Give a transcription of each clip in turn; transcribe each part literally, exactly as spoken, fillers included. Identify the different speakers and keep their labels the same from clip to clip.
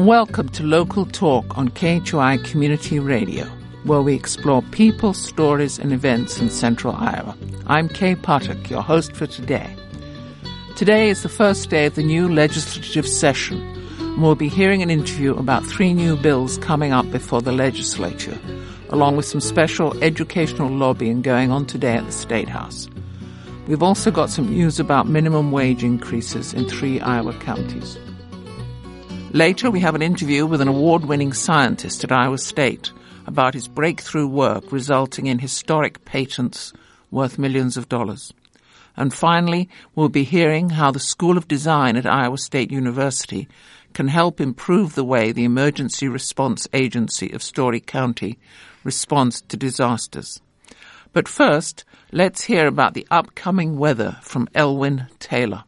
Speaker 1: Welcome to Local Talk on K H O I Community Radio, where we explore people, stories, and events in central Iowa. I'm Kay Potok, your host for today. Today is the first day of the new legislative session, and we'll be hearing an interview about three new bills coming up before the legislature, along with some special educational lobbying going on today at the State House. We've also got some news about minimum wage increases in three Iowa counties. Later, we have an interview with an award-winning scientist at Iowa State about his breakthrough work resulting in historic patents worth millions of dollars. And finally, we'll be hearing how the School of Design at Iowa State University can help improve the way the Emergency Response Agency of Story County responds to disasters. But first, let's hear about the upcoming weather from Elwyn Taylor.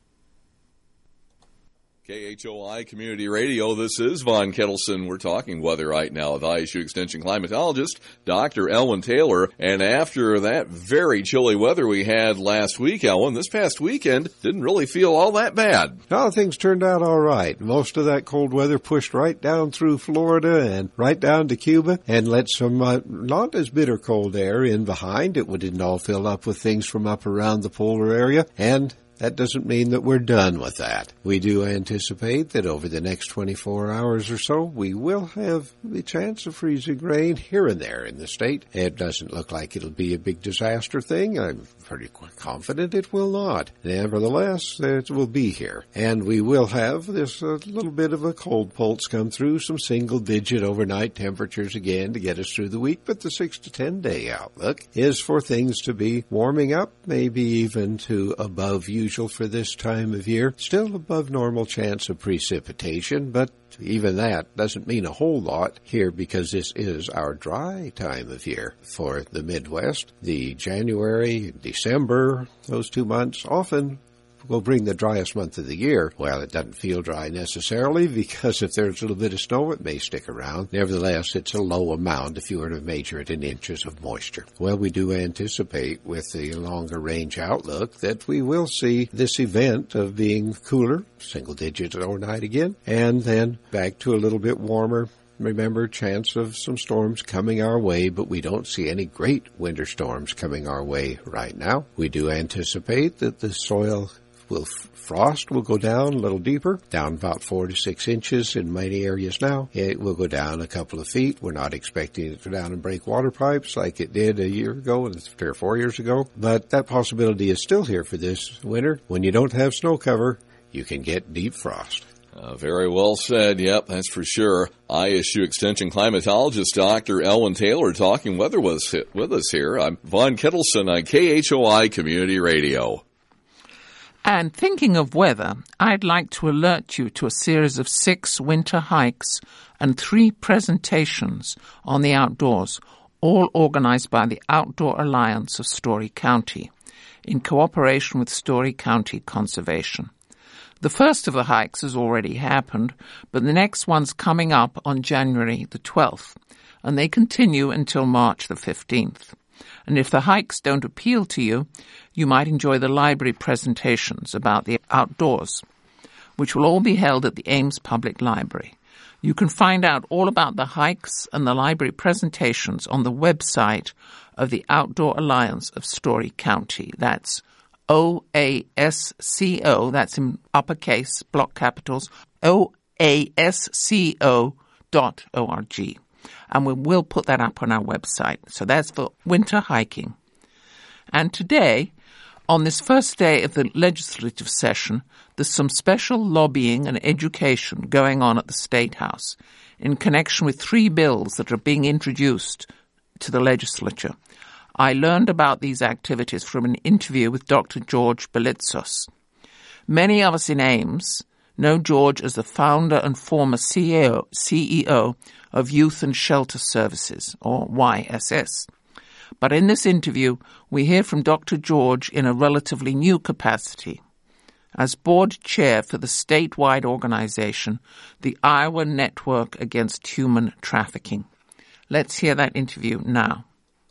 Speaker 2: K H O I Community Radio, this is Vaughn Kettleson. We're talking weather right now with I S U Extension climatologist Doctor Elwyn Taylor. And after that very chilly weather we had last week, Elwyn, this past weekend didn't really feel all that bad.
Speaker 3: No, things turned out all right. Most of that cold weather pushed right down through Florida and right down to Cuba and let some uh, not as bitter cold air in behind. It didn't all fill up with things from up around the polar area, and that doesn't mean that we're done with that. We do anticipate that over the next twenty-four hours or so, we will have the chance of freezing rain here and there in the state. It doesn't look like it'll be a big disaster thing. I'm pretty confident it will not. Nevertheless, it will be here. And we will have this uh, little bit of a cold pulse come through, some single-digit overnight temperatures again to get us through the week. But the six to ten day outlook is for things to be warming up, maybe even to above usual. Usual for this time of year. Still above normal chance of precipitation, but even that doesn't mean a whole lot here because this is our dry time of year for the Midwest. The January, December, those two months often will bring the driest month of the year. Well, it doesn't feel dry necessarily because if there's a little bit of snow, it may stick around. Nevertheless, it's a low amount if you were to measure it in inches of moisture. Well, we do anticipate with the longer range outlook that we will see this event of being cooler, single digits overnight again, and then back to a little bit warmer. Remember, chance of some storms coming our way, but we don't see any great winter storms coming our way right now. We do anticipate that the soil will frost will go down a little deeper, down about four to six inches in many areas now. It will go down a couple of feet. We're not expecting it to go down and break water pipes like it did a year ago and three or four years ago, but that possibility is still here for this winter. When you don't have snow cover, you can get deep frost.
Speaker 2: Uh, very well said. Yep, that's for sure. I S U Extension climatologist Doctor Elwyn Taylor talking weather with us here. I'm Vaughn Kettleson on K H O I Community Radio.
Speaker 1: And thinking of weather, I'd like to alert you to a series of six winter hikes and three presentations on the outdoors, all organized by the Outdoor Alliance of Story County, in cooperation with Story County Conservation. The first of the hikes has already happened, but the next one's coming up on January the twelfth, and they continue until March the fifteenth. And if the hikes don't appeal to you, you might enjoy the library presentations about the outdoors, which will all be held at the Ames Public Library. You can find out all about the hikes and the library presentations on the website of the Outdoor Alliance of Story County. That's O A S C O, that's in uppercase, block capitals, O A S C O dot O R G. And we will put that up on our website. So that's for winter hiking. And today, on this first day of the legislative session, there's some special lobbying and education going on at the State House in connection with three bills that are being introduced to the legislature. I learned about these activities from an interview with Doctor George Belitsos. Many of us in Ames know George as the founder and former C E O, C E O of Youth and Shelter Services, or Y S S. But in this interview, we hear from Doctor George in a relatively new capacity. As board chair for the statewide organization, the Iowa Network Against Human Trafficking. Let's hear that interview now.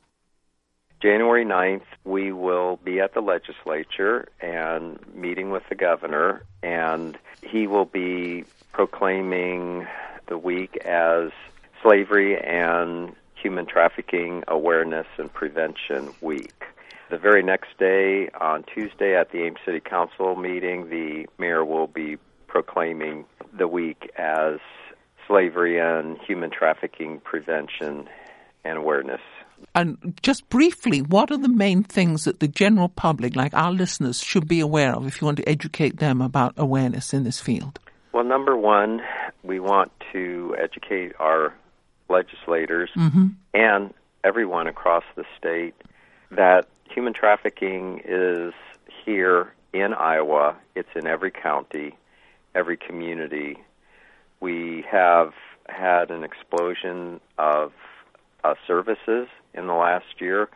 Speaker 4: January ninth, we will be at the legislature and meeting with the governor, and he will be proclaiming the week as Slavery and Human Trafficking Awareness and Prevention Week. The very next day, on Tuesday at the Ames City Council meeting, the mayor will be proclaiming the week as Slavery and Human Trafficking Prevention and Awareness.
Speaker 1: And just briefly, what are the main things that the general public, like our listeners, should be aware of if you want to educate them about awareness in this field?
Speaker 4: Well, number one, we want to educate our legislators
Speaker 1: mm-hmm.
Speaker 4: and everyone across the state that human trafficking is here in Iowa. It's in every county, every community. We have had an explosion of uh, services in the last year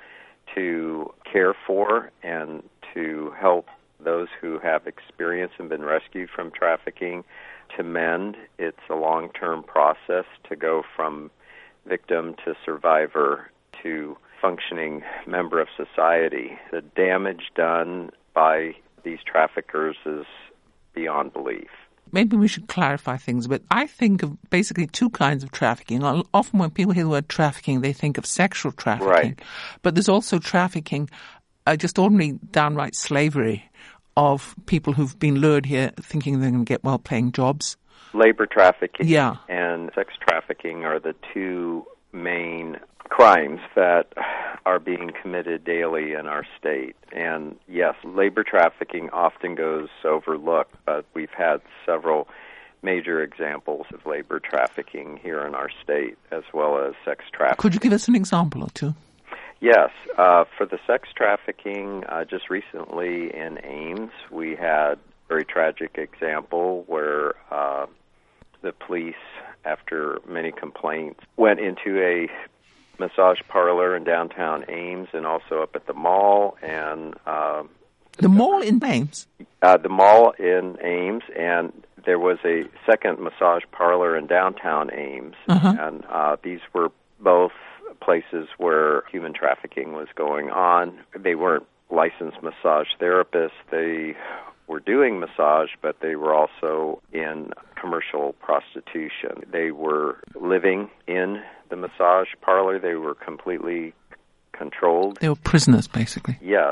Speaker 4: to care for and to help those who have experienced and been rescued from trafficking to mend. It's a long-term process to go from victim to survivor to functioning member of society. The damage done by these traffickers is beyond belief.
Speaker 1: Maybe we should clarify things a bit. I think of basically two kinds of trafficking. Often when people hear the word trafficking, they think of sexual trafficking.
Speaker 4: Right.
Speaker 1: But there's also trafficking, uh, just ordinary downright slavery of people who've been lured here thinking they're going to get well-paying jobs.
Speaker 4: Labor trafficking
Speaker 1: yeah.
Speaker 4: and sex trafficking are the two main crimes that are being committed daily in our state. And yes, labor trafficking often goes overlooked, but we've had several major examples of labor trafficking here in our state, as well as sex trafficking.
Speaker 1: Could you give us an example or two?
Speaker 4: Yes. Uh, for the sex trafficking, uh, just recently in Ames, we had a very tragic example where uh, the police, after many complaints, went into a massage parlor in downtown Ames and also up at the mall. and uh,
Speaker 1: The mall in Ames?
Speaker 4: Uh, the mall in Ames, and there was a second massage parlor in downtown Ames.
Speaker 1: Uh-huh.
Speaker 4: And uh, these were both places where human trafficking was going on. They weren't licensed massage therapists. They were doing massage, but they were also in commercial prostitution. They were living in the massage parlor. They were completely controlled.
Speaker 1: They were prisoners, basically.
Speaker 4: Yes,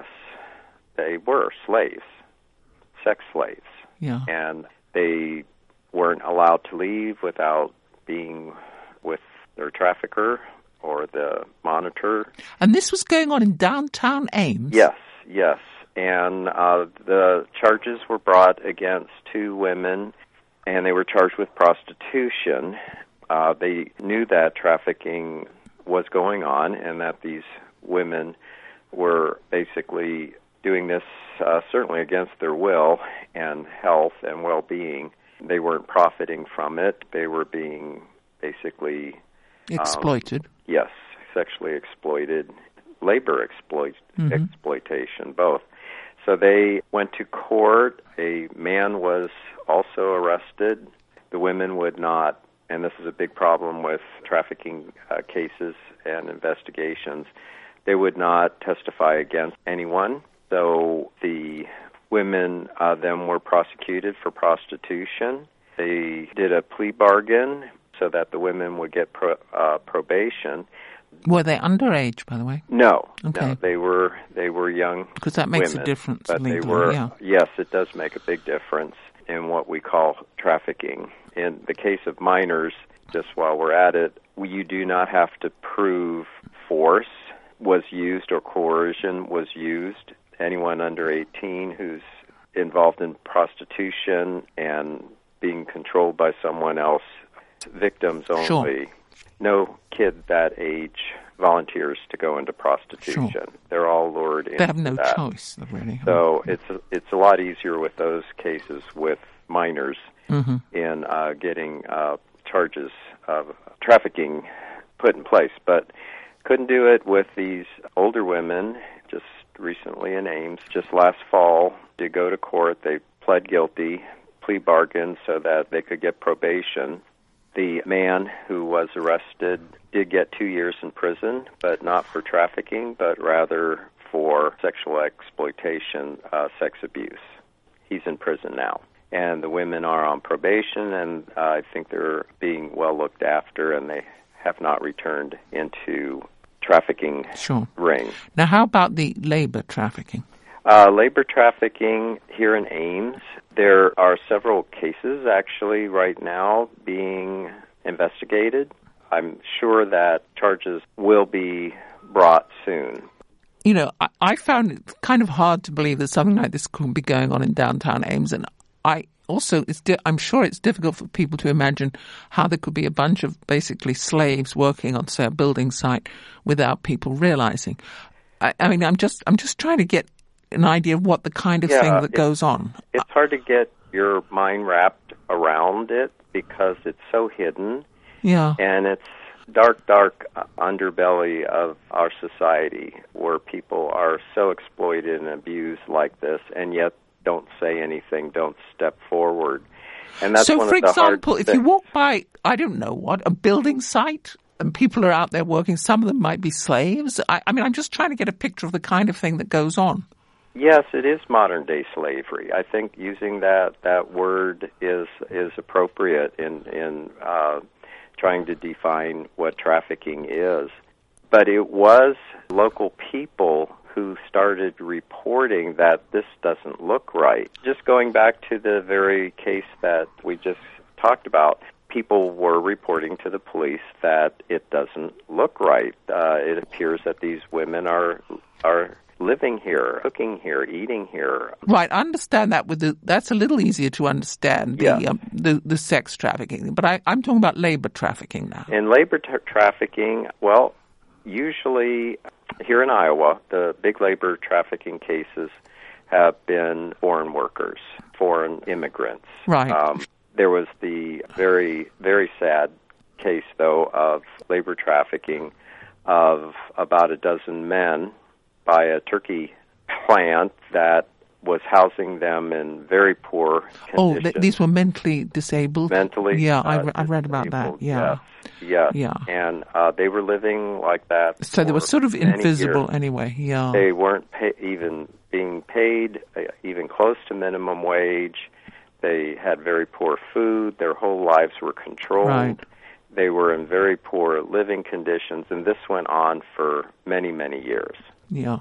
Speaker 4: they were slaves, sex slaves.
Speaker 1: Yeah.
Speaker 4: And they weren't allowed to leave without being with their trafficker or the monitor.
Speaker 1: And this was going on in downtown Ames?
Speaker 4: Yes, yes. And uh, the charges were brought against two women, and they were charged with prostitution. Uh, they knew that trafficking was going on and that these women were basically doing this uh, certainly against their will and health and well-being. They weren't profiting from it. They were being basically
Speaker 1: exploited.
Speaker 4: Um, yes, sexually exploited, labor exploit
Speaker 1: mm-hmm.
Speaker 4: exploitation, both. So they went to court. A man was also arrested. The women would not, and this is a big problem with trafficking uh, cases and investigations, they would not testify against anyone. So the women uh, then were prosecuted for prostitution. They did a plea bargain so that the women would get pro, uh, probation.
Speaker 1: Were they underage, by the way?
Speaker 4: No,
Speaker 1: okay.
Speaker 4: no, they were they were young.
Speaker 1: Because that makes
Speaker 4: women,
Speaker 1: a difference.
Speaker 4: But
Speaker 1: legally,
Speaker 4: they were
Speaker 1: yeah.
Speaker 4: yes, it does make a big difference in what we call trafficking. In the case of minors, just while we're at it, you do not have to prove force was used or coercion was used. Anyone under eighteen who's involved in prostitution and being controlled by someone else, victims only.
Speaker 1: Sure.
Speaker 4: No kid that age volunteers to go into prostitution.
Speaker 1: Sure.
Speaker 4: They're all lured into
Speaker 1: They have no
Speaker 4: that.
Speaker 1: choice, really.
Speaker 4: So it's a, it's a lot easier with those cases with minors
Speaker 1: mm-hmm.
Speaker 4: in uh, getting uh, charges of trafficking put in place. But couldn't do it with these older women. Just recently in Ames, just last fall, to go to court. They pled guilty, plea bargained so that they could get probation. The man who was arrested did get two years in prison, but not for trafficking, but rather for sexual exploitation, uh, sex abuse. He's in prison now. and the women are on probation, and uh, I think they're being well looked after, and they have not returned into trafficking
Speaker 1: sure.
Speaker 4: ring.
Speaker 1: Now, how about the labor trafficking?
Speaker 4: Uh, labor trafficking here in Ames, there are several cases actually right now being investigated. I'm sure that charges will be brought soon.
Speaker 1: You know, I, I found it kind of hard to believe that something like this could be going on in downtown Ames, and I also, it's di- I'm sure it's difficult for people to imagine how there could be a bunch of basically slaves working on, say, a building site without people realizing. I, I mean, I'm just, I'm just trying to get an idea of what the kind of
Speaker 4: yeah,
Speaker 1: thing that goes on.
Speaker 4: It's hard to get your mind wrapped around it because it's so hidden.
Speaker 1: Yeah.
Speaker 4: And it's dark, dark underbelly of our society where people are so exploited and abused like this, and yet don't say anything, don't step forward. And that's
Speaker 1: so,
Speaker 4: one
Speaker 1: for
Speaker 4: of the
Speaker 1: example,
Speaker 4: hard
Speaker 1: if
Speaker 4: things.
Speaker 1: you walk by, I don't know what, a building site, and people are out there working, some of them might be slaves. I, I mean, I'm just trying to get a picture of the kind of thing that goes on.
Speaker 4: Yes, it is modern-day slavery. I think using that, that word is is appropriate in in uh, trying to define what trafficking is. But it was local people who started reporting that this doesn't look right. Just going back to the very case that we just talked about, people were reporting to the police that it doesn't look right. Uh, it appears that these women are are living here, cooking here, eating here.
Speaker 1: Right, I understand that. With the that's a little easier to understand, the
Speaker 4: Yeah.
Speaker 1: um, the, the sex trafficking. But I, I'm talking about labor trafficking now.
Speaker 4: In labor tra- trafficking, well, usually here in Iowa, the big labor trafficking cases have been foreign workers, foreign immigrants.
Speaker 1: Right.
Speaker 4: Um, there was the very, very sad case, though, of labor trafficking of about a dozen men by a turkey plant that was housing them in very poor conditions.
Speaker 1: Oh, th- these were mentally disabled?
Speaker 4: Mentally
Speaker 1: Yeah, I,
Speaker 4: uh,
Speaker 1: re- I read about that,
Speaker 4: disabled,
Speaker 1: yeah.
Speaker 4: Yes, yes.
Speaker 1: Yeah.
Speaker 4: And uh, they were living like that.
Speaker 1: So they were
Speaker 4: for
Speaker 1: sort of
Speaker 4: many
Speaker 1: invisible
Speaker 4: years.
Speaker 1: anyway, yeah.
Speaker 4: They weren't pay- even being paid uh, even close to minimum wage. They had very poor food. Their whole lives were controlled.
Speaker 1: Right.
Speaker 4: They were in very poor living conditions, and this went on for many, many years.
Speaker 1: Yeah.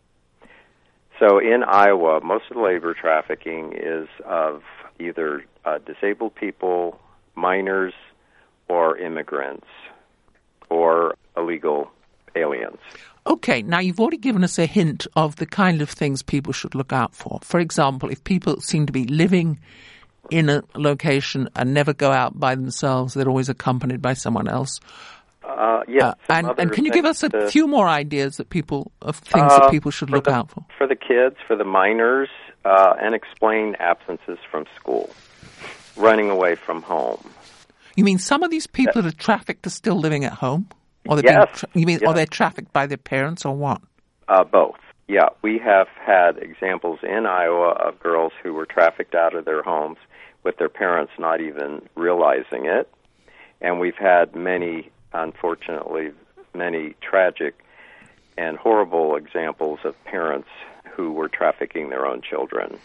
Speaker 4: So in Iowa, most of the labor trafficking is of either uh, disabled people, minors, or immigrants, or illegal aliens.
Speaker 1: Okay, now you've already given us a hint of the kind of things people should look out for. For example, if people seem to be living in a location and never go out by themselves, they're always accompanied by someone else.
Speaker 4: Uh, yes,
Speaker 1: Uh, and, and can you give us a
Speaker 4: to,
Speaker 1: few more ideas that people of things
Speaker 4: uh,
Speaker 1: that people should look
Speaker 4: the,
Speaker 1: out for?
Speaker 4: For the kids, for the minors, uh, and explain absences from school, running away from home.
Speaker 1: You mean some of these people that are trafficked are still living at home? Or they're
Speaker 4: Yes.
Speaker 1: being tra- you mean,
Speaker 4: Yes.
Speaker 1: or they're trafficked by their parents, or what?
Speaker 4: Uh, both. Yeah, we have had examples in Iowa of girls who were trafficked out of their homes with their parents not even realizing it. And we've had many, unfortunately, many tragic and horrible examples of parents who were trafficking their own children.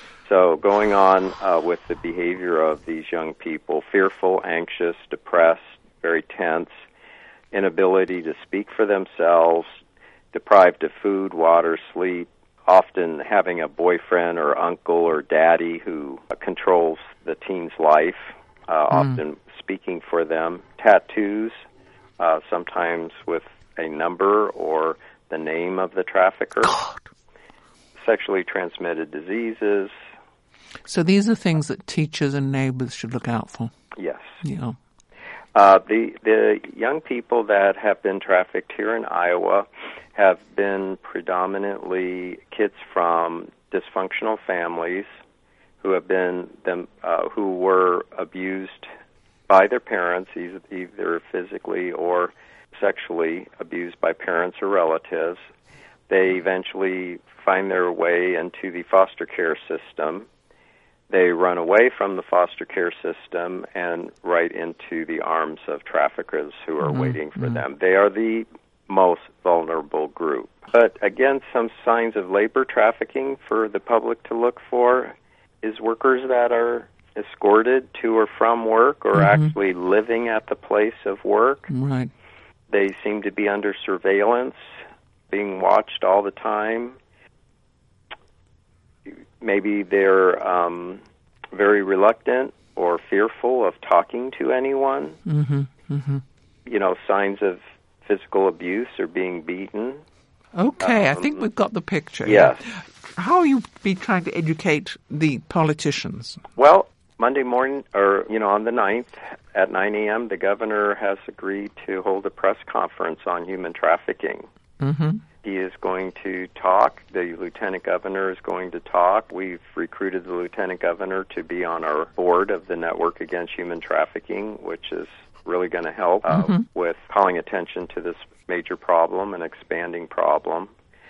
Speaker 4: So going on uh, with the behavior of these young people, fearful, anxious, depressed, very tense, inability to speak for themselves, deprived of food, water, sleep, often having a boyfriend or uncle or daddy who uh, controls the teen's life, uh, mm. often speaking for them, tattoos, uh, sometimes with a number or the name of the trafficker,
Speaker 1: God.
Speaker 4: Sexually transmitted diseases.
Speaker 1: So these are things that teachers and neighbors should look out for.
Speaker 4: Yes.
Speaker 1: Yeah.
Speaker 4: Uh, the the young people that have been trafficked here in Iowa have been predominantly kids from dysfunctional families who have been them uh, who were abused by their parents, either, either physically or sexually abused by parents or relatives. They eventually find their way into the foster care system. They run away from the foster care system and right into the arms of traffickers who are mm-hmm. waiting for mm-hmm. them. They are the most vulnerable group. But again, some signs of labor trafficking for the public to look for. is workers that are escorted to or from work or mm-hmm. actually living at the place of work.
Speaker 1: Right.
Speaker 4: They seem to be under surveillance, being watched all the time. Maybe they're um, very reluctant or fearful of talking to anyone.
Speaker 1: Mm-hmm. Mm-hmm.
Speaker 4: You know, signs of physical abuse or being beaten.
Speaker 1: Okay, um, I think we've got the picture.
Speaker 4: Yes.
Speaker 1: How are you be trying to educate the politicians?
Speaker 4: Well, Monday morning, or, you know, on the ninth at nine a.m., the governor has agreed to hold a press conference on human trafficking.
Speaker 1: Mm-hmm.
Speaker 4: He is going to talk. The lieutenant governor is going to talk. We've recruited the lieutenant governor to be on our board of the Network Against Human Trafficking, which is really going to help uh, mm-hmm. with calling attention to this major problem, an expanding problem.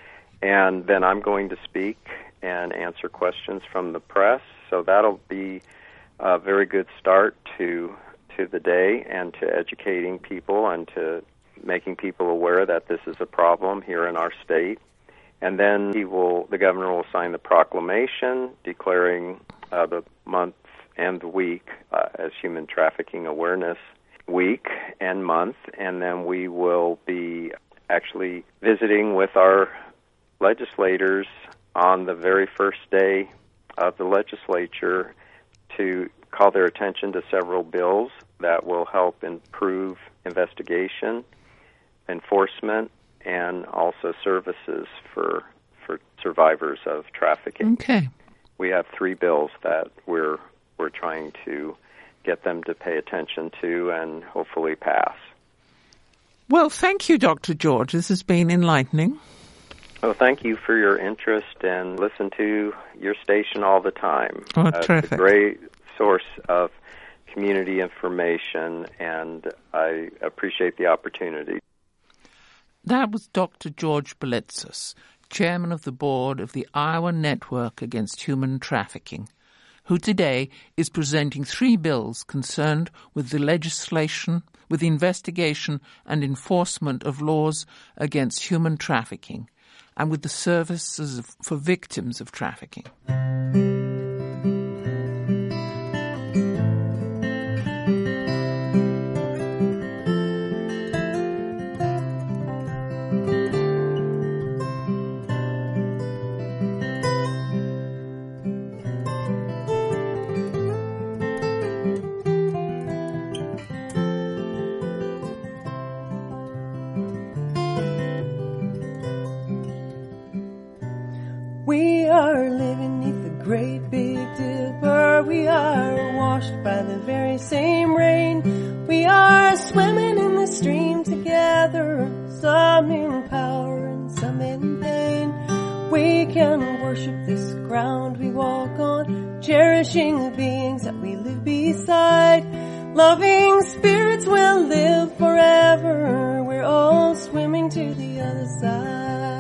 Speaker 4: And then I'm going to speak and answer questions from the press. So that'll be a very good start to to the day and to educating people and to making people aware that this is a problem here in our state. And then he will, the governor will sign the proclamation declaring uh, the month and the week uh, as Human Trafficking Awareness Week and month. And then we will be actually visiting with our legislators on the very first day of the legislature to call their attention to several bills that will help improve investigation, enforcement, and also services for for survivors of trafficking.
Speaker 1: Okay.
Speaker 4: We have three bills that we're we're trying to get them to pay attention to and hopefully pass.
Speaker 1: Well, thank you, Doctor George. This has been enlightening.
Speaker 4: Oh, thank you for your interest and listen to your station all the time.
Speaker 1: Oh,
Speaker 4: uh,
Speaker 1: terrific.
Speaker 4: It's a great source of community information, and I appreciate the opportunity.
Speaker 1: That was Doctor George Belitsos, chairman of the board of the Iowa Network Against Human Trafficking, who today is presenting three bills concerned with the legislation, with the investigation and enforcement of laws against human trafficking, and with the services for victims of trafficking.
Speaker 5: We are living neath the great big dipper. We are washed by the very same rain. We are swimming in the stream together, some in power and some in pain. We can worship this ground we walk on, cherishing the beings that we live beside. Loving spirits will live forever. We're all swimming to the other side.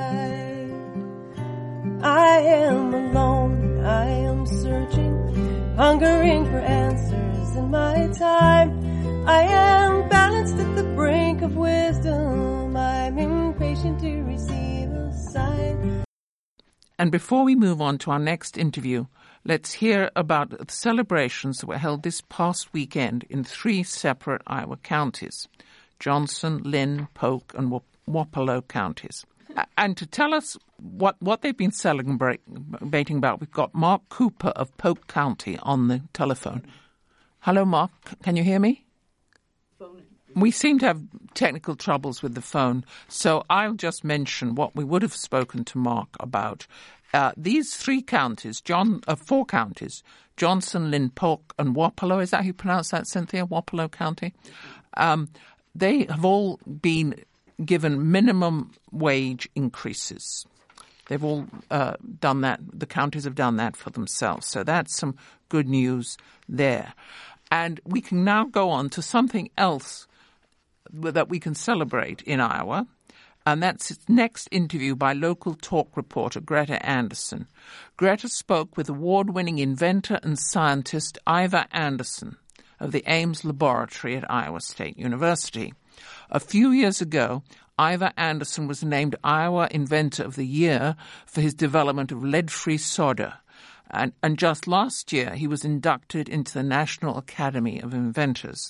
Speaker 5: I am alone, I am searching, hungering for answers in my time. I am balanced at the brink of wisdom. I'm impatient to receive a sign.
Speaker 1: And before we move on to our next interview, let's hear about the celebrations that were held this past weekend in three separate Iowa counties, Johnson, Linn, Polk, and Wapello counties. And to tell us what, what they've been celebrating about, we've got Mark Cooper of Polk County on the telephone. Hello, Mark. Can you hear me? We seem to have technical troubles with the phone, so I'll just mention what we would have spoken to Mark about. Uh, these three counties, John, uh, four counties, Johnson, Linn, Polk, and Wapello, is that how you pronounce that, Cynthia? Wapello County? Um, they have all been given minimum wage increases. They've all uh, done that. The counties have done that for themselves. So that's some good news there. And we can now go on to something else that we can celebrate in Iowa, and that's its next interview by local talk reporter Greta Anderson. Greta spoke with award-winning inventor and scientist Ivar Anderson of the Ames Laboratory at Iowa State University. A few years ago, Ivar Anderson was named Iowa Inventor of the Year for his development of lead-free solder, And, and just last year, he was inducted into the National Academy of Inventors.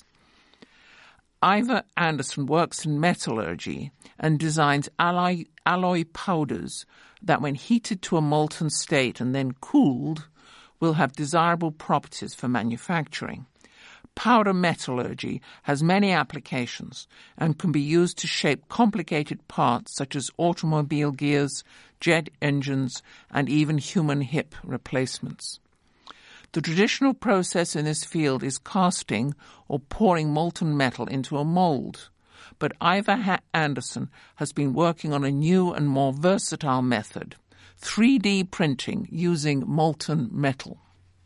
Speaker 1: Ivar Anderson works in metallurgy and designs alloy, alloy powders that, when heated to a molten state and then cooled, will have desirable properties for manufacturing. Powder metallurgy has many applications and can be used to shape complicated parts such as automobile gears, jet engines, and even human hip replacements. The traditional process in this field is casting or pouring molten metal into a mold, but Ivar Anderson has been working on a new and more versatile method, three D printing using molten metal.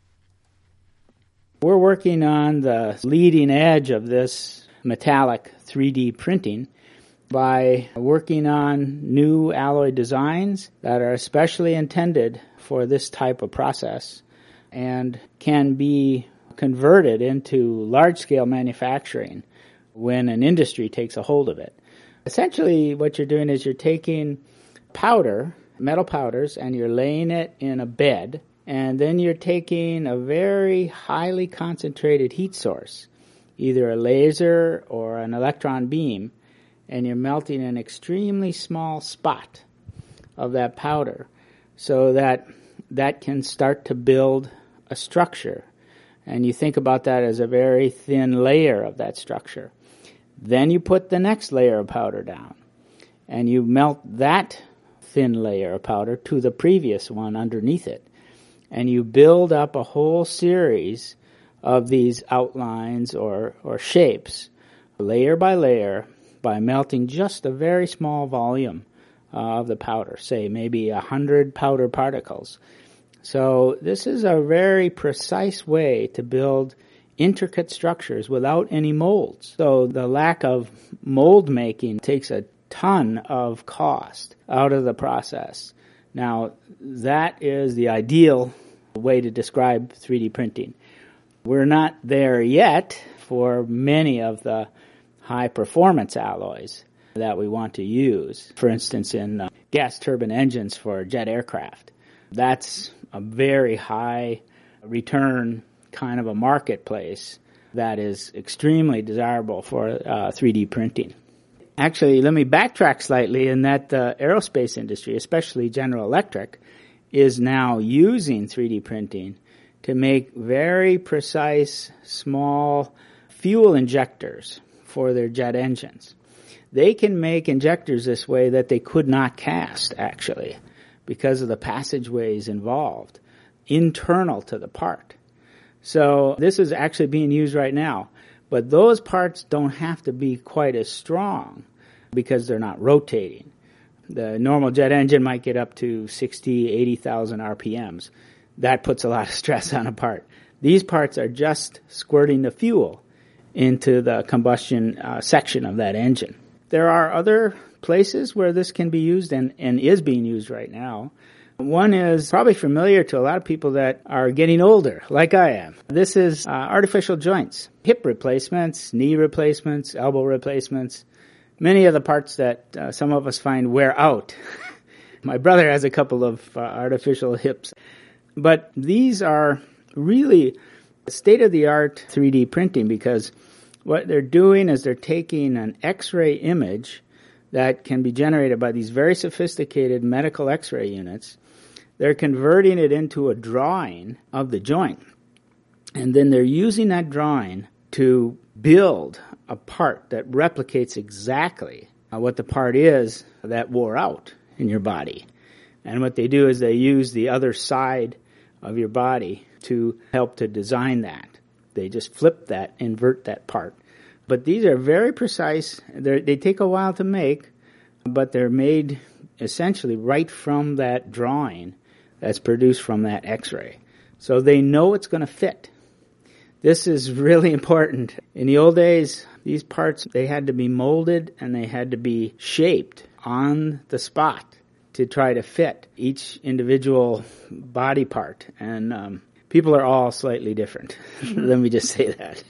Speaker 6: We're working on the leading edge of this metallic three D printing by working on new alloy designs that are especially intended for this type of process and can be converted into large-scale manufacturing when an industry takes a hold of it. Essentially, what you're doing is you're taking powder, metal powders, and you're laying it in a bed, and then you're taking a very highly concentrated heat source, either a laser or an electron beam, and you're melting an extremely small spot of that powder so that that can start to build a structure. And you think about that as a very thin layer of that structure. Then you put the next layer of powder down, and you melt that thin layer of powder to the previous one underneath it. And you build up a whole series of these outlines or, or shapes, layer by layer, by melting just a very small volume uh, of the powder, say maybe a hundred powder particles. So this is a very precise way to build intricate structures without any molds. So the lack of mold making takes a ton of cost out of the process. Now, that is the ideal way to describe three D printing. We're not there yet for many of the high-performance alloys that we want to use. For instance, in uh, gas turbine engines for jet aircraft. That's a very high return kind of a marketplace that is extremely desirable for uh, three D printing. Actually, let me backtrack slightly in that the aerospace industry, especially General Electric, is now using three D printing to make very precise, small fuel injectors for their jet engines. They can make injectors this way that they could not cast, actually, because of the passageways involved, internal to the part. So this is actually being used right now. But those parts don't have to be quite as strong because they're not rotating. The normal jet engine might get up to sixty, eighty thousand R P Ms. That puts a lot of stress on a part. These parts are just squirting the fuel into the combustion uh, section of that engine. There are other places where this can be used and, and is being used right now. One is probably familiar to a lot of people that are getting older, like I am. This is uh, artificial joints, hip replacements, knee replacements, elbow replacements, many of the parts that uh, some of us find wear out. My brother has a couple of uh, artificial hips. But these are really state-of-the-art three D printing because what they're doing is they're taking an X-ray image that can be generated by these very sophisticated medical X-ray units. They're converting it into a drawing of the joint. And then they're using that drawing to build a part that replicates exactly what the part is that wore out in your body. And what they do is they use the other side of your body to help to design that. They just flip that, invert that part. But these are very precise. They're, they take a while to make, but they're made essentially right from that drawing that's produced from that X-ray. So they know it's going to fit. This is really important. In the old days, these parts, they had to be molded and they had to be shaped on the spot to try to fit each individual body part. And um, people are all slightly different. Let me just say that.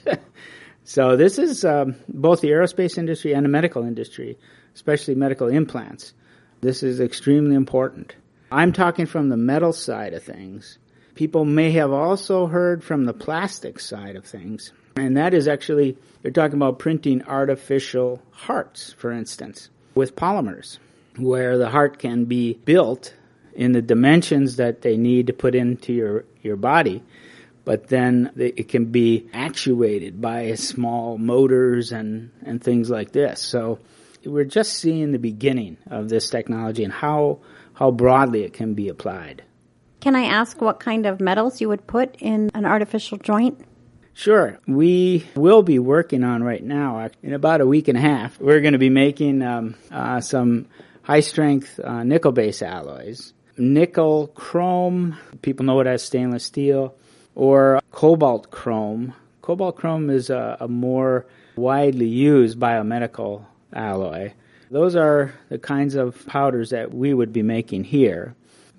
Speaker 6: So this is um, both the aerospace industry and the medical industry, especially medical implants. This is extremely important. I'm talking from the metal side of things. People may have also heard from the plastic side of things, and that is actually, they're talking about printing artificial hearts, for instance, with polymers, where the heart can be built in the dimensions that they need to put into your, your body, but then it can be actuated by small motors and, and things like this. So we're just seeing the beginning of this technology and how how broadly it can be applied.
Speaker 7: Can I ask what kind of metals you would put in an artificial joint?
Speaker 6: Sure. We will be working on right now, in about a week and a half, we're going to be making um, uh, some high-strength uh, nickel-based alloys. Nickel chrome, people know it as stainless steel, or cobalt chrome. Cobalt chrome is a, a more widely used biomedical alloy. Those are the kinds of powders that we would be making here.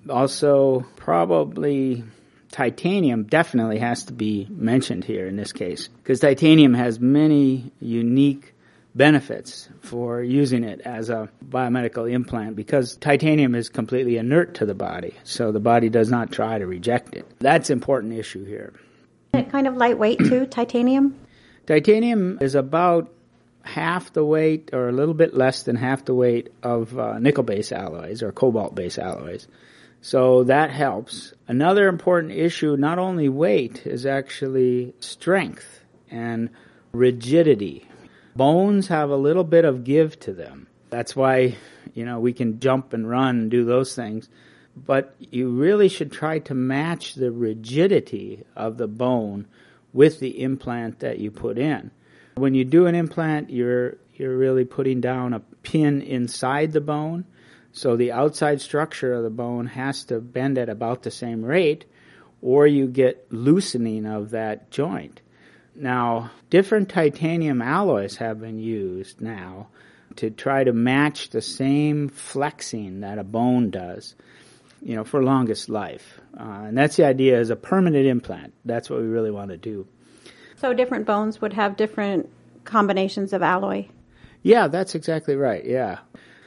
Speaker 6: Also, probably titanium definitely has to be mentioned here in this case, because titanium has many unique benefits for using it as a biomedical implant, because titanium is completely inert to the body, so the body does not try to reject it. That's an important issue here.
Speaker 7: Is it kind of lightweight too, titanium?
Speaker 6: Titanium is about half the weight, or a little bit less than half the weight of uh, nickel-based alloys or cobalt-based alloys. So that helps. Another important issue, not only weight, is actually strength and rigidity. Bones have a little bit of give to them. That's why, you know, we can jump and run and do those things. But you really should try to match the rigidity of the bone with the implant that you put in. When you do an implant, you're you're really putting down a pin inside the bone. So the outside structure of the bone has to bend at about the same rate, or you get loosening of that joint. Now, different titanium alloys have been used now to try to match the same flexing that a bone does, you know, for longest life. Uh, and that's the idea, is a permanent implant. That's what we really want to do.
Speaker 7: So different bones would have different combinations of alloy?
Speaker 6: Yeah, that's exactly right, yeah.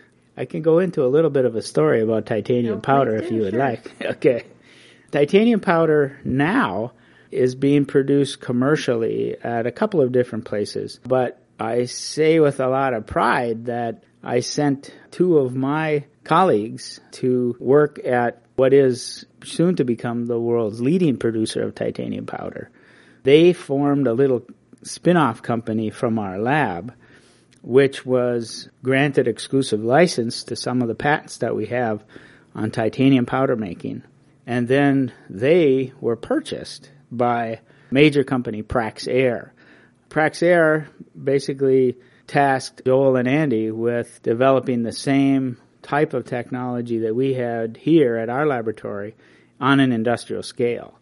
Speaker 6: I can go into a little bit of a story about titanium
Speaker 7: no,
Speaker 6: powder if you would sure. like. Okay. Titanium powder now is being produced commercially at a couple of different places. But I say with a lot of pride that I sent two of my colleagues to work at what is soon to become the world's leading producer of titanium powder. They formed a little spin-off company from our lab, which was granted exclusive license to some of the patents that we have on titanium powder making. And then they were purchased by major company Praxair. Praxair basically tasked Joel and Andy with developing the same type of technology that we had here at our laboratory on an industrial scale.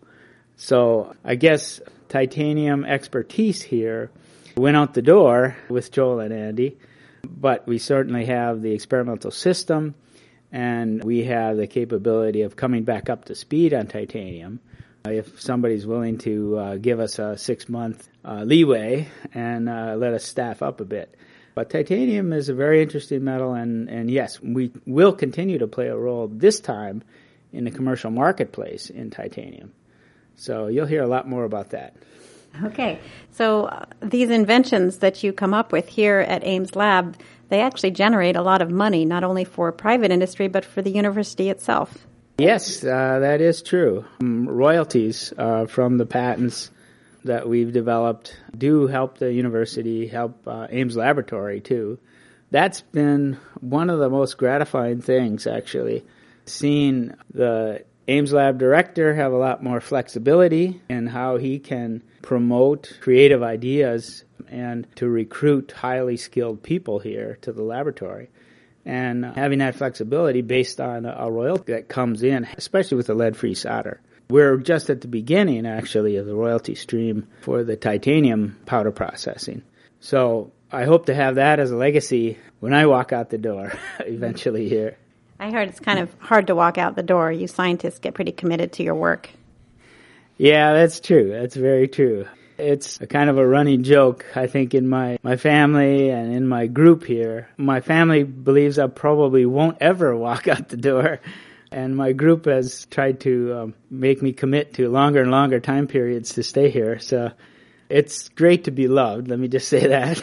Speaker 6: So I guess titanium expertise here went out the door with Joel and Andy, but we certainly have the experimental system, and we have the capability of coming back up to speed on titanium if somebody's willing to uh, give us a six-month uh, leeway and uh, let us staff up a bit. But titanium is a very interesting metal, and, and yes, we will continue to play a role this time in the commercial marketplace in titanium. So you'll hear a lot more about that.
Speaker 7: Okay, so uh, these inventions that you come up with here at Ames Lab, they actually generate a lot of money, not only for private industry, but for the university itself.
Speaker 6: Yes, uh, that is true. Um, royalties uh, from the patents that we've developed do help the university, help uh, Ames Laboratory too. That's been one of the most gratifying things, actually, seeing the Ames Lab director have a lot more flexibility in how he can promote creative ideas and to recruit highly skilled people here to the laboratory. And having that flexibility based on a royalty that comes in, especially with the lead-free solder. We're just at the beginning, actually, of the royalty stream for the titanium powder processing. So I hope to have that as a legacy when I walk out the door eventually here.
Speaker 7: I heard it's kind of hard to walk out the door. You scientists get pretty committed to your work.
Speaker 6: Yeah, that's true. That's very true. It's a kind of a running joke, I think, in my, my family and in my group here. My family believes I probably won't ever walk out the door And my group has tried to um, make me commit to longer and longer time periods to stay here. So it's great to be loved, let me just say that.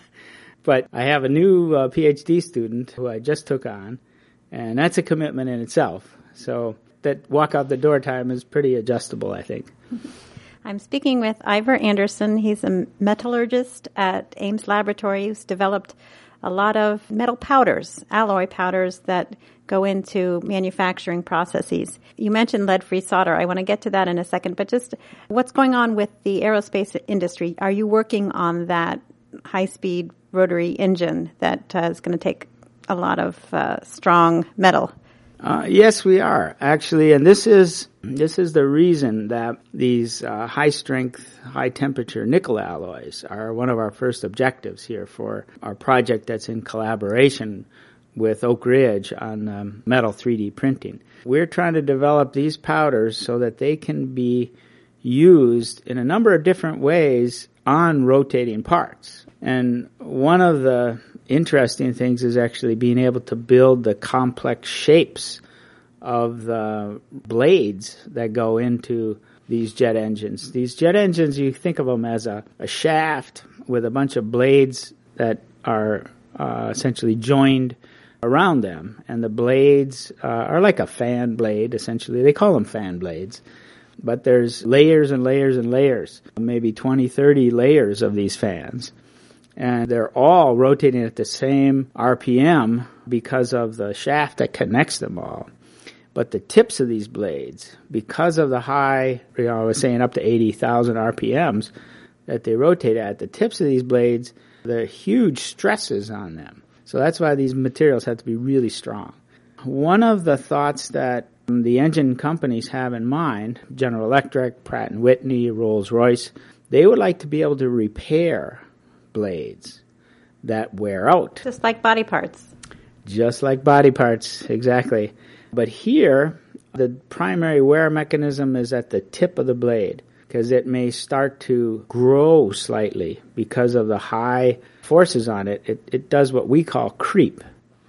Speaker 6: But I have a new uh, PhD student who I just took on, and that's a commitment in itself. So that walk out the door time is pretty adjustable, I think.
Speaker 7: I'm speaking with Ivor Anderson. He's a metallurgist at Ames Laboratory who's developed a lot of metal powders, alloy powders that go into manufacturing processes. You mentioned lead-free solder. I want to get to that in a second, but just what's going on with the aerospace industry? Are you working on that high-speed rotary engine that uh, is going to take a lot of uh, strong metal?
Speaker 6: Uh, yes, we are actually, and this is this is the reason that these uh, high-strength, high-temperature nickel alloys are one of our first objectives here for our project that's in collaboration with Oak Ridge on um, metal three D printing. We're trying to develop these powders so that they can be used in a number of different ways on rotating parts. And one of the interesting things is actually being able to build the complex shapes of the blades that go into these jet engines. These jet engines, you think of them as a, a shaft with a bunch of blades that are uh, essentially joined around them. And the blades uh, are like a fan blade, essentially. They call them fan blades. But there's layers and layers and layers, maybe twenty, thirty layers of these fans. And they're all rotating at the same R P M because of the shaft that connects them all. But the tips of these blades, because of the high, you know, I was saying up to eighty thousand R P Ms that they rotate at, the tips of these blades, there are huge stresses on them. So that's why these materials have to be really strong. One of the thoughts that the engine companies have in mind, General Electric, Pratt and Whitney, Rolls-Royce, they would like to be able to repair blades that wear out.
Speaker 7: Just like body parts.
Speaker 6: Just like body parts, exactly. But here, the primary wear mechanism is at the tip of the blade because it may start to grow slightly because of the high forces on it. It, it does what we call creep.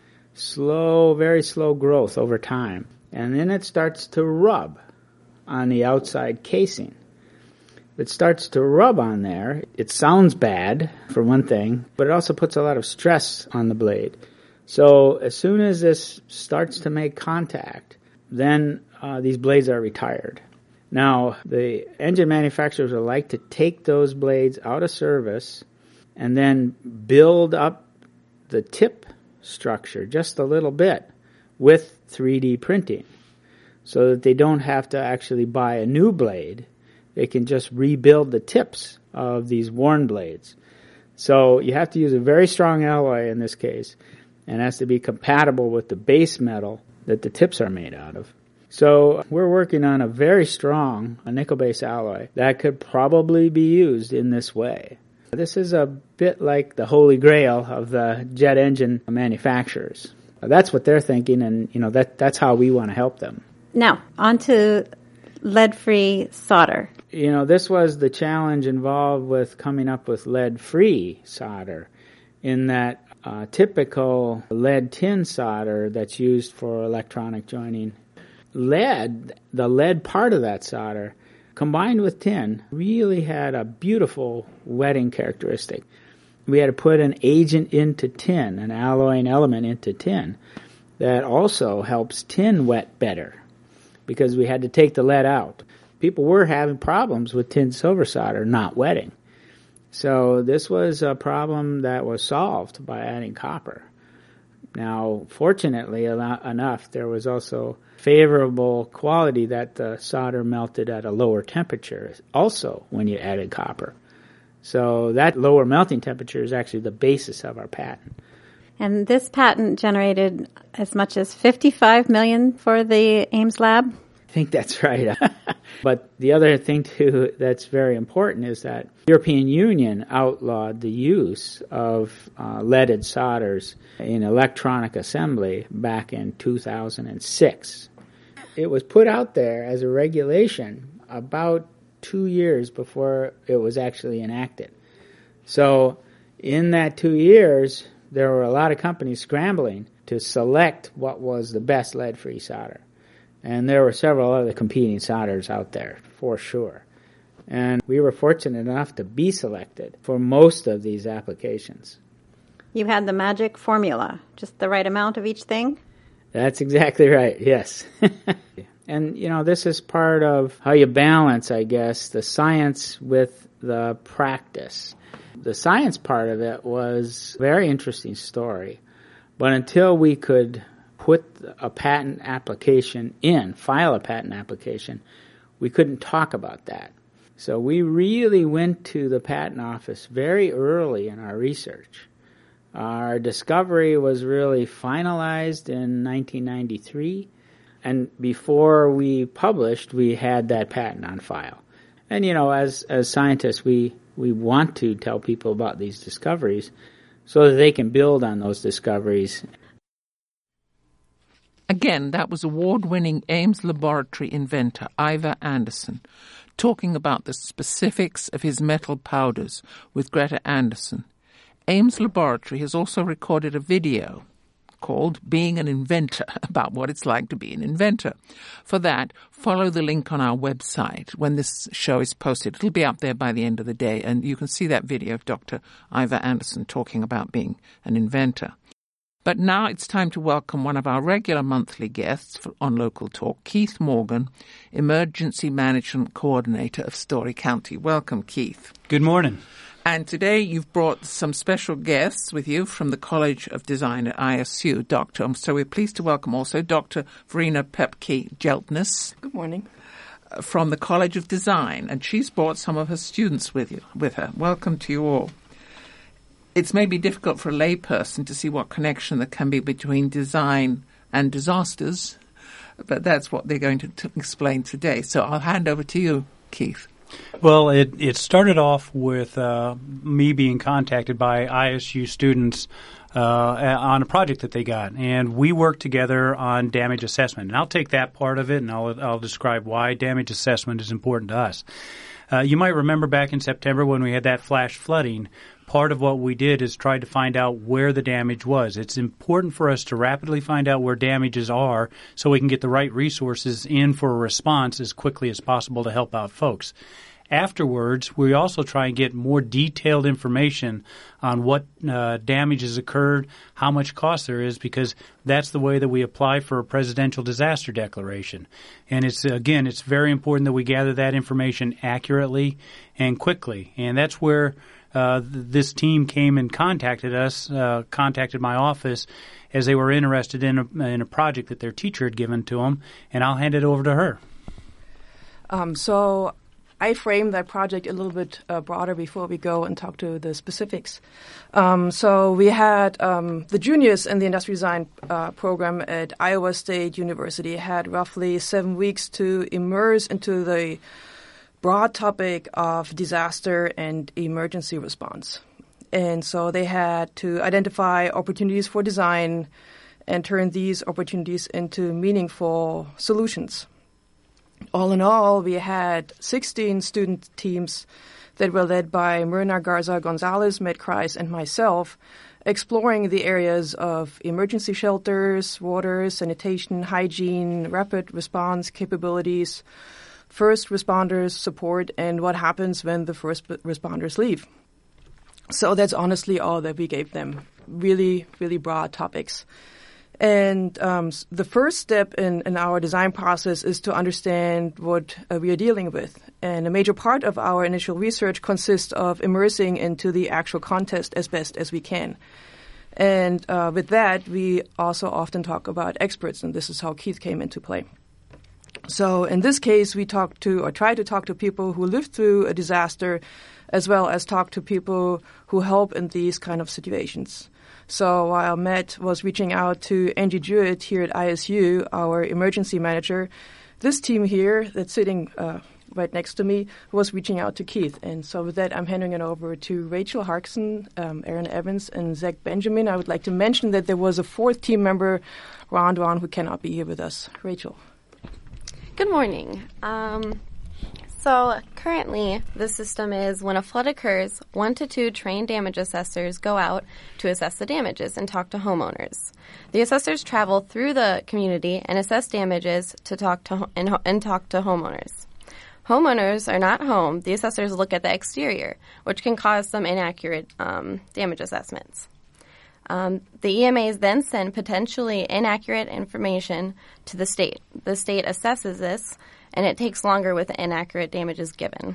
Speaker 6: Slow, very slow growth over time. And then it starts to rub on the outside casing. It starts to rub on there. It sounds bad, for one thing, but it also puts a lot of stress on the blade. So as soon as this starts to make contact, then uh, these blades are retired. Now, the engine manufacturers would like to take those blades out of service and then build up the tip structure just a little bit with three D printing so that they don't have to actually buy a new blade. They can just rebuild the tips of these worn blades. So you have to use a very strong alloy in this case, and it has to be compatible with the base metal that the tips are made out of. So we're working on a very strong a nickel-based alloy that could probably be used in this way. This is a bit like the holy grail of the jet engine manufacturers. That's what they're thinking, and you know that that's how we want to help them.
Speaker 7: Now, on to lead-free solder.
Speaker 6: You know, this was the challenge involved with coming up with lead-free solder, in that uh, typical lead tin solder that's used for electronic joining, lead, the lead part of that solder, combined with tin, really had a beautiful wetting characteristic. We had to put an agent into tin, an alloying element into tin, that also helps tin wet better, because we had to take the lead out. People were having problems with tin silver solder not wetting. So this was a problem that was solved by adding copper. Now, fortunately enough, there was also favorable quality that the solder melted at a lower temperature also when you added copper. So that lower melting temperature is actually the basis of our patent.
Speaker 7: And this patent generated as much as fifty-five million dollars for the Ames Lab?
Speaker 6: I think that's right. But the other thing, too, that's very important is that the European Union outlawed the use of uh, leaded solders in electronic assembly back in two thousand six. It was put out there as a regulation about two years before it was actually enacted. So in that two years, there were a lot of companies scrambling to select what was the best lead-free solder. And there were several other competing solders out there, for sure. And we were fortunate enough to be selected for most of these applications.
Speaker 7: You had the magic formula, just the right amount of each thing?
Speaker 6: That's exactly right, yes. And, you know, this is part of how you balance, I guess, the science with the practice. The science part of it was a very interesting story. But until we could put a patent application in, file a patent application, we couldn't talk about that. So we really went to the patent office very early in our research. Our discovery was really finalized in nineteen ninety-three, and before we published, we had that patent on file. And, you know, as as scientists, we, we want to tell people about these discoveries so that they can build on those discoveries.
Speaker 1: Again, that was award-winning Ames Laboratory inventor Ivar Anderson talking about the specifics of his metal powders with Greta Anderson. Ames Laboratory has also recorded a video called Being an Inventor, about what it's like to be an inventor. For that, follow the link on our website when this show is posted. It'll be up there by the end of the day, and you can see that video of Doctor Ivar Anderson talking about being an inventor. But now it's time to welcome one of our regular monthly guests for, on Local Talk, Keith Morgan, Emergency Management Coordinator of Story County. Welcome, Keith.
Speaker 8: Good morning.
Speaker 1: And today you've brought some special guests with you from the College of Design at I S U, Doctor So we're pleased to welcome also Doctor Verena Pepke-Jeltnes.
Speaker 9: Good morning.
Speaker 1: From the College of Design, and she's brought some of her students with you, with her. Welcome to you all. It's maybe difficult for a layperson to see what connection there can be between design and disasters, but that's what they're going to t- explain today. So I'll hand over to you, Keith.
Speaker 8: Well, it, it started off with uh, me being contacted by I S U students uh, on a project that they got, and we worked together on damage assessment. And I'll take that part of it, and I'll, I'll describe why damage assessment is important to us. Uh, you might remember back in September when we had that flash flooding, part of what we did is try to find out where the damage was. It's important for us to rapidly find out where damages are so we can get the right resources in for a response as quickly as possible to help out folks. Afterwards, we also try and get more detailed information on what uh, damage has occurred, how much cost there is, because that's the way that we apply for a presidential disaster declaration. And it's again, it's very important that we gather that information accurately and quickly. And that's where uh, th- this team came and contacted us, uh, contacted my office, as they were interested in a, in a project that their teacher had given to them. And I'll hand it over to her.
Speaker 9: Um, so I framed that project a little bit uh, broader before we go and talk to the specifics. Um, so we had um, the juniors in the industrial design uh, program at Iowa State University had roughly seven weeks to immerse into the broad topic of disaster and emergency response. And so they had to identify opportunities for design and turn these opportunities into meaningful solutions. All in all, we had sixteen student teams that were led by Myrna Garza Gonzalez, Matt Kreis, and myself, exploring the areas of emergency shelters, water, sanitation, hygiene, rapid response capabilities, first responders support, and what happens when the first responders leave. So that's honestly all that we gave them, really, really broad topics. And um, the first step in, in our design process is to understand what uh, we are dealing with. And a major part of our initial research consists of immersing into the actual context as best as we can. And uh, with that, we also often talk about experts, and this is how Keith came into play. So in this case, we talked to or tried to talk to people who lived through a disaster, as well as talk to people who help in these kind of situations. So while Matt was reaching out to Angie Jewett here at I S U, our emergency manager, this team here that's sitting uh, right next to me was reaching out to Keith. And so with that, I'm handing it over to Rachel Harkson, um, Aaron Evans, and Zach Benjamin. I would like to mention that there was a fourth team member, Ron Dwan, who cannot be here with us. Rachel.
Speaker 10: Good morning. Um, So currently, the system is when a flood occurs, one to two trained damage assessors go out to assess the damages and talk to homeowners. The assessors travel through the community and assess damages to talk to and, and talk to homeowners. Homeowners are not home. The assessors look at the exterior, which can cause some inaccurate um, damage assessments. Um, the E M As then send potentially inaccurate information to the state. The state assesses this, and it takes longer with inaccurate damages given.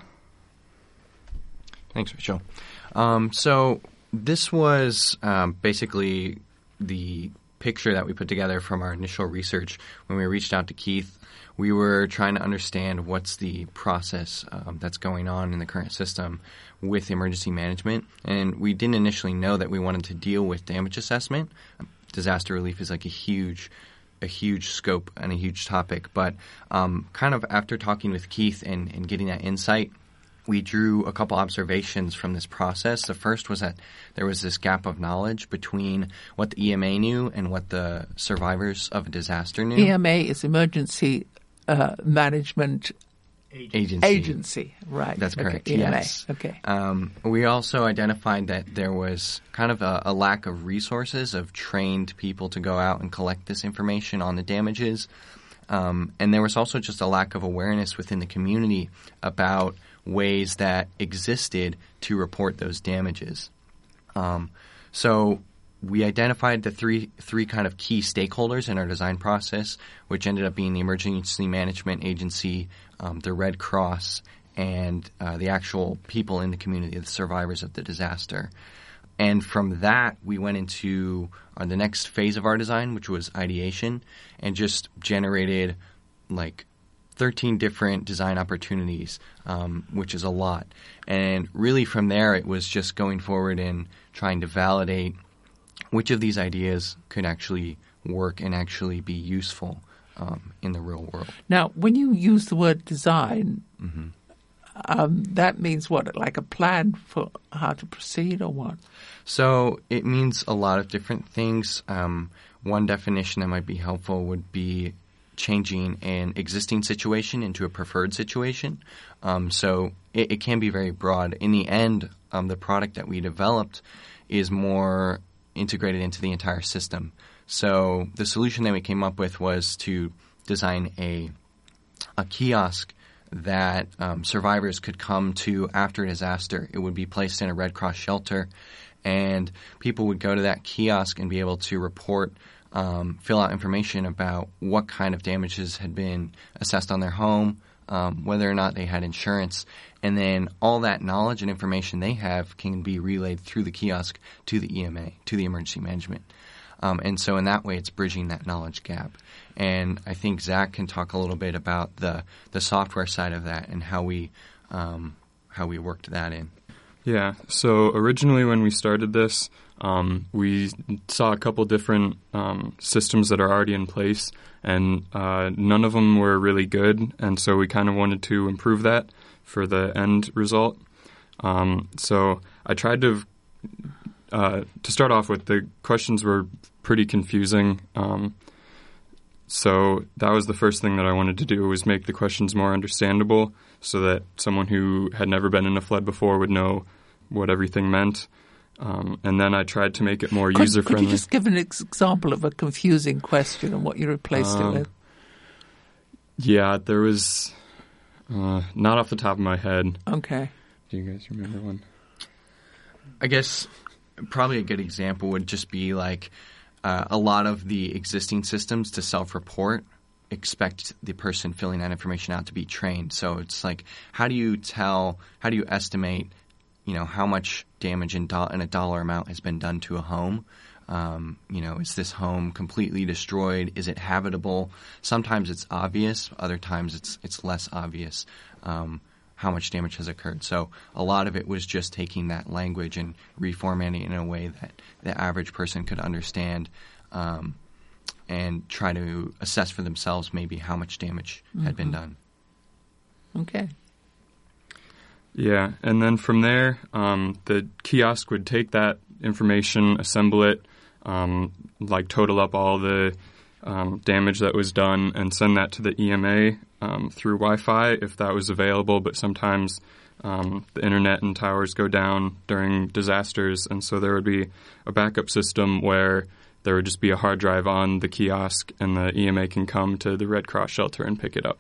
Speaker 11: Thanks, Rachel. Um, so this was um, basically the picture that we put together from our initial research when we reached out to Keith. We were trying to understand what's the process um, that's going on in the current system with emergency management. And we didn't initially know that we wanted to deal with damage assessment. Disaster relief is like a huge a huge scope and a huge topic. But um, kind of after talking with Keith and, and getting that insight, we drew a couple observations from this process. The first was that there was this gap of knowledge between what the E M A knew and what the survivors of a disaster knew.
Speaker 1: E M A is Emergency uh, Management
Speaker 11: Agency.
Speaker 1: Agency, right.
Speaker 11: That's correct,
Speaker 1: okay. E M A.
Speaker 11: yes.
Speaker 1: Okay.
Speaker 11: Um, we also identified that there was kind of a, a lack of resources of trained people to go out and collect this information on the damages. Um, and there was also just a lack of awareness within the community about ways that existed to report those damages. Um, so we identified the three three kind of key stakeholders in our design process, which ended up being the Emergency Management Agency, um, the Red Cross, and uh, the actual people in the community, the survivors of the disaster. And from that, we went into uh, the next phase of our design, which was ideation, and just generated like thirteen different design opportunities, um, which is a lot. And really from there, it was just going forward and trying to validate which of these ideas could actually work and actually be useful um, in the real world.
Speaker 1: Now, when you use the word design,
Speaker 11: mm-hmm.
Speaker 1: um, that means what, like a plan for how to proceed or what?
Speaker 11: So it means a lot of different things. Um, one definition that might be helpful would be changing an existing situation into a preferred situation. Um, so it, it can be very broad. In the end, um, the product that we developed is more integrated into the entire system. So the solution that we came up with was to design a a kiosk that um, survivors could come to after a disaster. It would be placed in a Red Cross shelter, and people would go to that kiosk and be able to report Um, fill out information about what kind of damages had been assessed on their home, um, whether or not they had insurance, and then all that knowledge and information they have can be relayed through the kiosk to the E M A, to the emergency management. Um, and so in that way, it's bridging that knowledge gap. And I think Zach can talk a little bit about the, the software side of that and how we um, how we worked that in.
Speaker 12: Yeah, so originally when we started this, um, we saw a couple different um, systems that are already in place, and uh, none of them were really good, and so we kind of wanted to improve that for the end result. Um, so I tried to, uh, to start off with, the questions were pretty confusing, um, so that was the first thing that I wanted to do, was make the questions more understandable so that someone who had never been in a flood before would know what everything meant. Um, and then I tried to make it more
Speaker 1: could,
Speaker 12: user-friendly.
Speaker 1: Could you just give an ex- example of a confusing question and what you replaced
Speaker 12: um,
Speaker 1: it with?
Speaker 12: Yeah, there was, uh, not off the top of my head.
Speaker 1: Okay.
Speaker 12: Do you guys remember one?
Speaker 11: I guess probably a good example would just be like uh, a lot of the existing systems to self-report expect the person filling that information out to be trained. So it's like, how do you tell, how do you estimate, you know, how much damage in, do- in a dollar amount has been done to a home? Um, you know, is this home completely destroyed? Is it habitable? Sometimes it's obvious. Other times it's it's less obvious um, how much damage has occurred. So a lot of it was just taking that language and reformatting it in a way that the average person could understand um, and try to assess for themselves maybe how much damage mm-hmm. had been done.
Speaker 1: Okay.
Speaker 12: Yeah, and then from there, um, the kiosk would take that information, assemble it, um, like total up all the um, damage that was done, and send that to the E M A. um, through Wi-Fi if that was available, but sometimes um, the internet and towers go down during disasters, and so there would be a backup system where there would just be a hard drive on the kiosk, and the E M A can come to the Red Cross shelter and pick it up.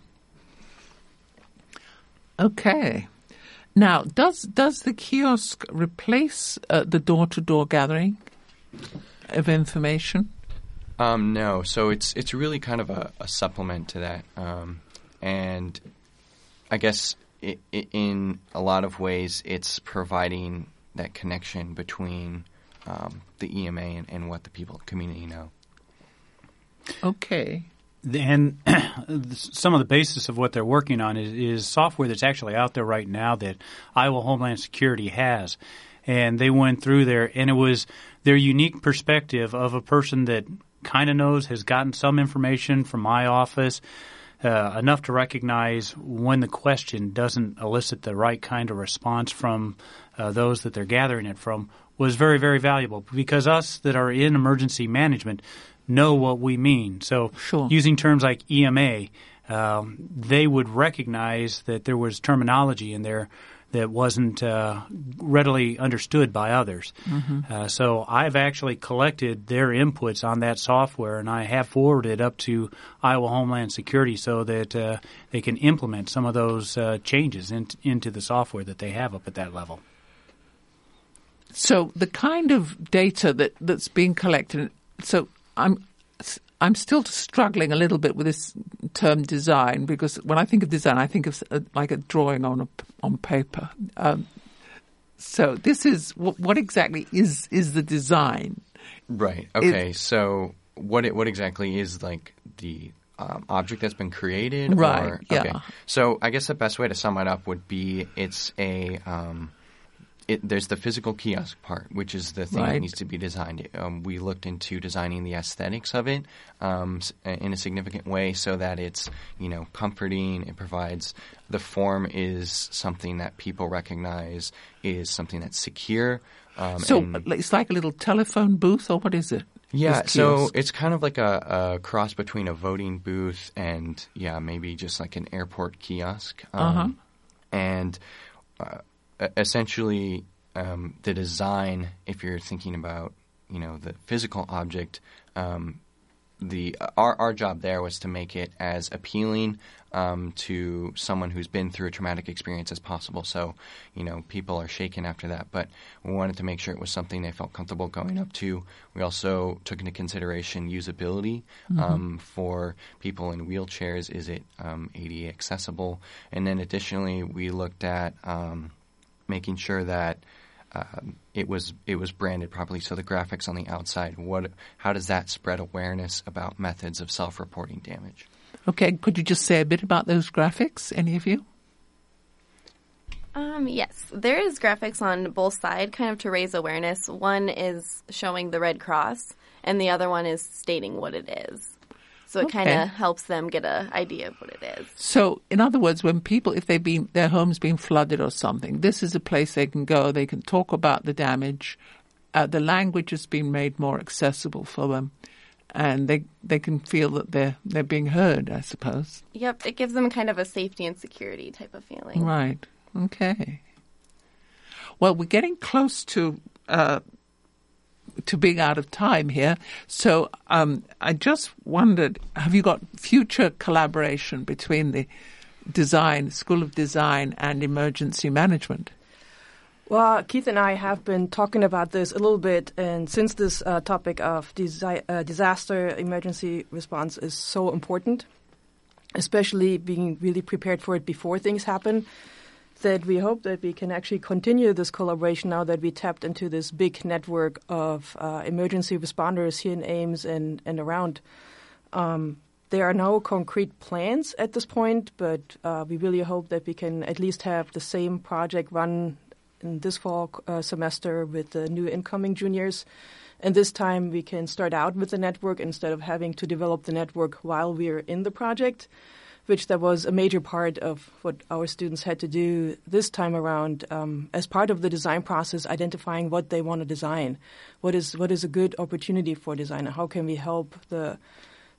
Speaker 1: Okay. Now, does does the kiosk replace uh, the door-to-door gathering of information?
Speaker 11: Um, no. So it's it's really kind of a, a supplement to that, um, and I guess it, it, in a lot of ways, it's providing that connection between um, the E M A and, and what the people community know.
Speaker 1: Okay.
Speaker 8: And some of the basis of what they're working on is, is software that's actually out there right now that Iowa Homeland Security has. And they went through there, and it was their unique perspective of a person that kind of knows, has gotten some information from my office, uh, enough to recognize when the question doesn't elicit the right kind of response from uh, those that they're gathering it from, was very, very valuable. Because us that are in emergency management know what we mean. So
Speaker 1: sure.
Speaker 8: Using terms like E M A, um, they would recognize that there was terminology in there that wasn't uh, readily understood by others.
Speaker 1: Mm-hmm.
Speaker 8: Uh, so I've actually collected their inputs on that software, and I have forwarded up to Iowa Homeland Security so that uh, they can implement some of those uh, changes in, into the software that they have up at that level.
Speaker 1: So the kind of data that, that's being collected, so I'm I'm still struggling a little bit with this term design, because when I think of design, I think of a, like a drawing on a, on paper. Um, so this is what, what exactly is is the design?
Speaker 11: Right. Okay. It, so what it, what exactly is like the um, object that's been created?
Speaker 1: Right.
Speaker 11: Or,
Speaker 1: yeah.
Speaker 11: Okay. So I guess the best way to sum it up would be it's a um, It, there's the physical kiosk part, which is the thing
Speaker 1: right.
Speaker 11: that needs to be designed. Um, we looked into designing the aesthetics of it um, in a significant way so that it's, you know, comforting. It provides the form is something that people recognize, is something that's secure. Um,
Speaker 1: so
Speaker 11: and,
Speaker 1: it's like a little telephone booth, or what is it?
Speaker 11: Yeah, so it's kind of like a, a cross between a voting booth and, yeah, maybe just like an airport kiosk. Um,
Speaker 1: uh-huh.
Speaker 11: And uh, essentially, um, the design, if you're thinking about, you know, the physical object, um, the our our job there was to make it as appealing um, to someone who's been through a traumatic experience as possible. So, you know, people are shaken after that, but we wanted to make sure it was something they felt comfortable going up to. We also took into consideration usability
Speaker 1: mm-hmm.
Speaker 11: um, for people in wheelchairs. Is it um, A D A accessible? And then additionally, we looked at um, making sure that um, it was it was branded properly. So the graphics on the outside, what how does that spread awareness about methods of self-reporting damage?
Speaker 1: Okay, could you just say a bit about those graphics, any of you?
Speaker 10: Um, yes, there is graphics on both sides, kind of to raise awareness. One is showing the Red Cross, and the other one is stating what it is. So it
Speaker 1: okay.
Speaker 10: kind of helps them get an idea of what it is.
Speaker 1: So, in other words, when people, if they've been, their home's been flooded or something, this is a place they can go. They can talk about the damage. Uh, the language has been made more accessible for them, and they they can feel that they're they're being heard, I suppose.
Speaker 10: Yep, it gives them kind of a safety and security type of feeling.
Speaker 1: Right. Okay. Well, we're getting close to. Uh, to being out of time here. So um, I just wondered, have you got future collaboration between the design, School of Design and emergency management?
Speaker 9: Well, Keith and I have been talking about this a little bit, and since this uh, topic of desi- uh, disaster emergency response is so important, especially being really prepared for it before things happen, that we hope that we can actually continue this collaboration now that we tapped into this big network of uh, emergency responders here in Ames and, and around. Um, there are no concrete plans at this point, but uh, we really hope that we can at least have the same project run in this fall uh, semester with the new incoming juniors. And this time we can start out with the network instead of having to develop the network while we're in the project, which that was a major part of what our students had to do this time around um, as part of the design process, identifying what they want to design. What is what is a good opportunity for design, and how can we help the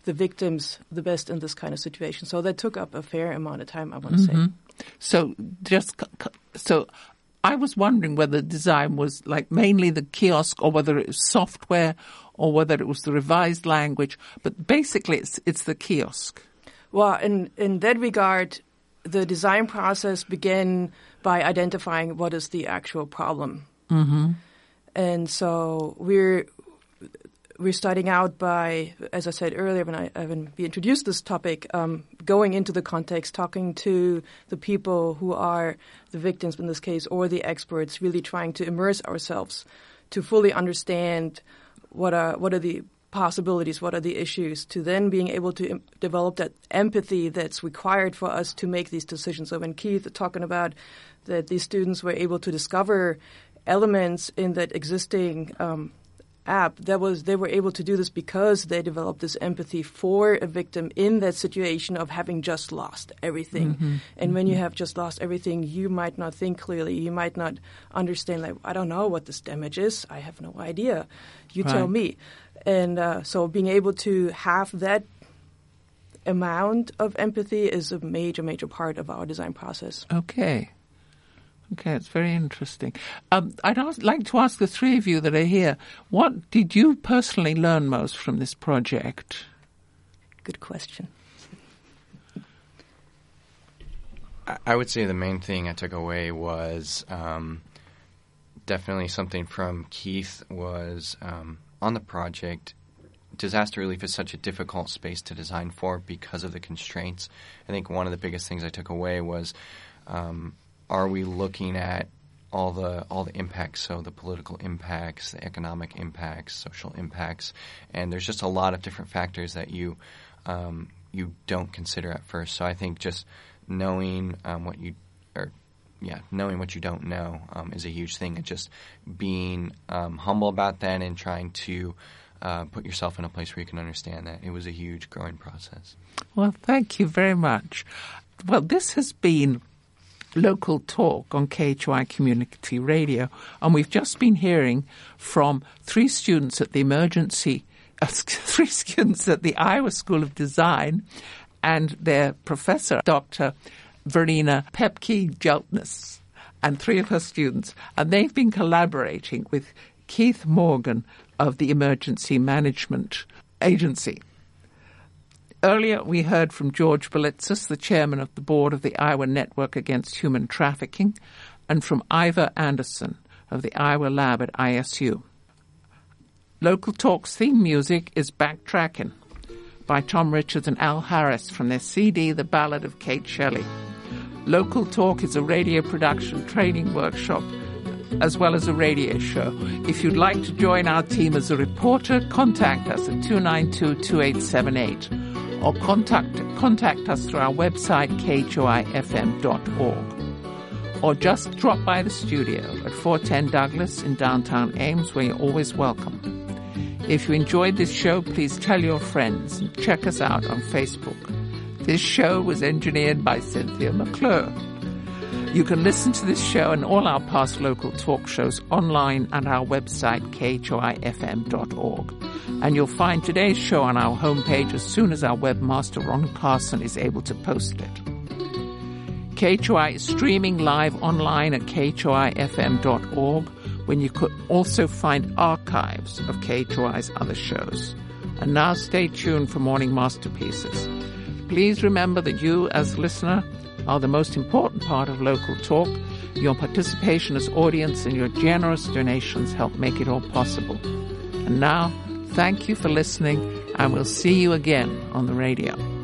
Speaker 9: the victims the best in this kind of situation. So that took up a fair amount of time, I want to
Speaker 1: Mm-hmm.
Speaker 9: say.
Speaker 1: So just so I was wondering whether the design was like mainly the kiosk or whether it was software or whether it was the revised language. But basically, it's it's the kiosk.
Speaker 9: Well, in in that regard, the design process began by identifying what is the actual problem.
Speaker 1: Mm-hmm.
Speaker 9: And so we're we're starting out by, as I said earlier when I when we introduced this topic, um, going into the context, talking to the people who are the victims in this case or the experts, really trying to immerse ourselves to fully understand what are what are the possibilities, what are the issues, to then being able to im- develop that empathy that's required for us to make these decisions. So when Keith talking about that these students were able to discover elements in that existing um, app, that was they were able to do this because they developed this empathy for a victim in that situation of having just lost everything.
Speaker 1: Mm-hmm.
Speaker 9: And when you have just lost everything, you might not think clearly. You might not understand, like, I don't know what this damage is. I have no idea. You
Speaker 1: Right.
Speaker 9: tell me. And uh, so being able to have that amount of empathy is a major, major part of our design process.
Speaker 1: Okay. Okay, it's very interesting. Um, I'd ask, like to ask the three of you that are here, what did you personally learn most from this project?
Speaker 9: Good question.
Speaker 11: I would say the main thing I took away was um, definitely something from Keith was um, on the project. Disaster relief is such a difficult space to design for because of the constraints. I think one of the biggest things I took away was um, are we looking at all the all the impacts, so the political impacts, the economic impacts, social impacts, and there's just a lot of different factors that you um, you don't consider at first. So I think just knowing um, what you or yeah, knowing what you don't know um, is a huge thing, and just being um, humble about that and trying to uh, put yourself in a place where you can understand that. It was a huge growing process.
Speaker 1: Well, thank you very much. Well, this has been Local Talk on K H O I Community Radio, and we've just been hearing from three students at the emergency, uh, three students at the Iowa School of Design, and their professor, Doctor Verena Pepke-Jeltnes, and three of her students, and they've been collaborating with Keith Morgan of the Emergency Management Agency. Earlier, we heard from George Belitsis, the chairman of the board of the Iowa Network Against Human Trafficking, and from Ivor Anderson of the Iowa Lab at I S U. Local Talk's theme music is Backtrackin' by Tom Richards and Al Harris from their C D, The Ballad of Kate Shelley. Local Talk is a radio production training workshop as well as a radio show. If you'd like to join our team as a reporter, contact us at two nine two, two eight seven eight or contact contact us through our website, k h o i f m dot org. Or just drop by the studio at four ten Douglas in downtown Ames, where you're always welcome. If you enjoyed this show, please tell your friends and check us out on Facebook. This show was engineered by Cynthia McClure. You can listen to this show and all our past Local Talk shows online at our website, k h o i f m dot org. And you'll find today's show on our homepage as soon as our webmaster, Ron Carson, is able to post it. K H O I is streaming live online at k h o i f m dot org, when you could also find archives of K H O I's other shows. And now stay tuned for Morning Masterpieces. Please remember that you, as listener, are the most important part of Local Talk. Your participation as audience and your generous donations help make it all possible. And now, thank you for listening, and we'll see you again on the radio.